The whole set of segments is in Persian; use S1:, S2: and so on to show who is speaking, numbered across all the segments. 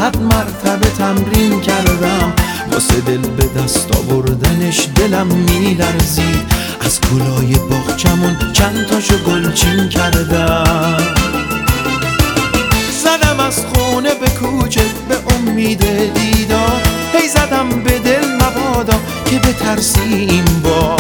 S1: 100 مرتبه تمرین کردم، واسه دل به دست آوردنش دلم میلرزید. از گلای باغچمون چند تاشو گلچین کردم. زدم از خونه به کوچه به امید دیدار، هی زدم به دل مبادا که بترسی این بار.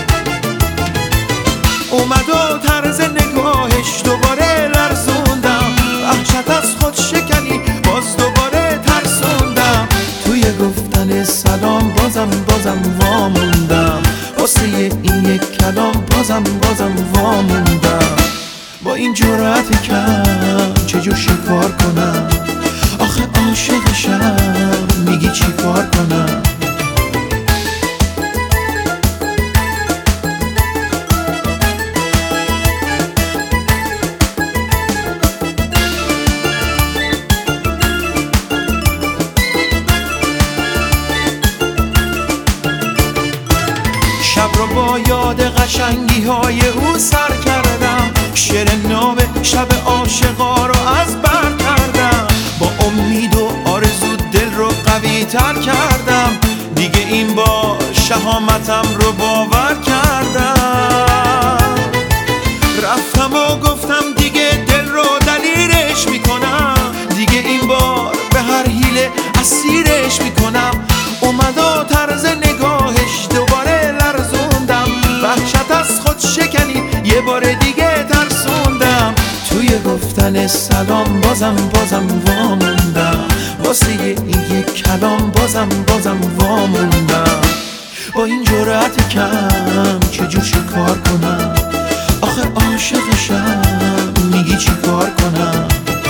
S1: اومد و طرز نگاهش دوباره لرزوندم، وحشت از خود شکنی باز دوباره ترسوندم. توی گفتن سلام بازم واموندم، واسه این یک کلام بازم واموندم. با این جرأت کم چجور شکار کنم؟ آخه عاشقشم، میگی چی کار کنم؟ شب رو با یاد قشنگی های او سر کردم، شعر ناب شب عاشقا رو از بر کردم. با امید و آرزو دل رو قوی تر کردم، دیگه این بار شهامتم رو باور کردم. رفتم و گفتم دیگه دل رو دلیرش میکنم، دیگه این بار به هر حیله اسیرش میکنم. اومد و طرز نگاهش دوباره لرزوندم، وحشت از خود شکنی یه بار دیگه ترسوندم. توی گفتن سلام بازم واموندم، واسه این یک کلام بازم واموندم. با این جرأت کم چجور شکار کنم؟ آخه عاشقشم، میگی چی کار کنم؟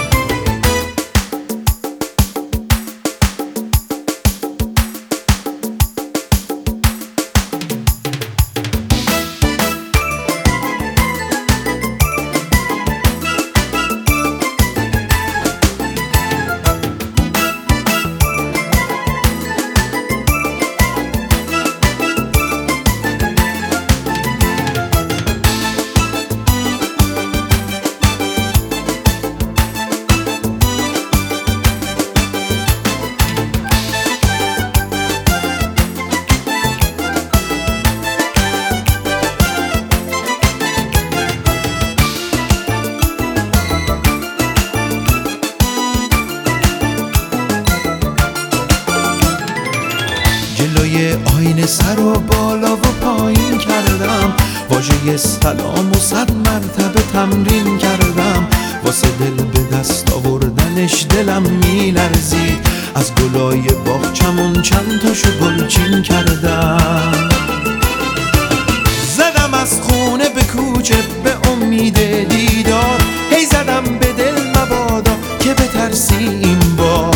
S1: جلوی آینه سر و بالا و پایین کردم، واژه سلام و 100 مرتبه تمرین کردم. واسه دل به دست آوردنش دلم میلرزید، از گلای باغچمون چند تاشو گلچین کردم. زدم از خونه به کوچه به امید دیدار، هی زدم به دل مبادا که بترسی این بار.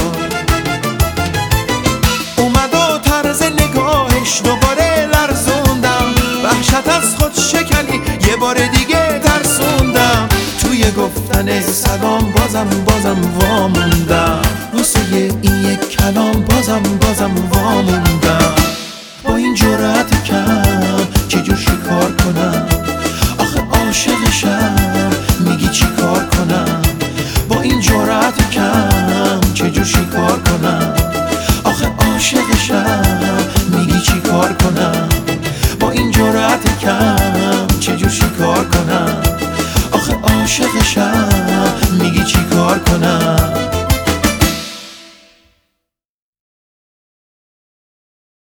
S1: نگاهش دوباره لرزوندم، وحشت از خود شکنی یه بار دیگه ترسوندم. توی گفتن سلام بازم واموندم، واسه این یک کلام بازم واموندم. با این جرأت کم چجور شکار کنم؟ آخه عاشقشم، میگی چی کار کنم؟ با این جرأت کم چجور شکار کنم؟ آخه عاشقشم، میگی چی کار کنم؟ با این جرأت کم چجور شکار کنم؟ آخه عاشقشم، میگی چی کار کنم؟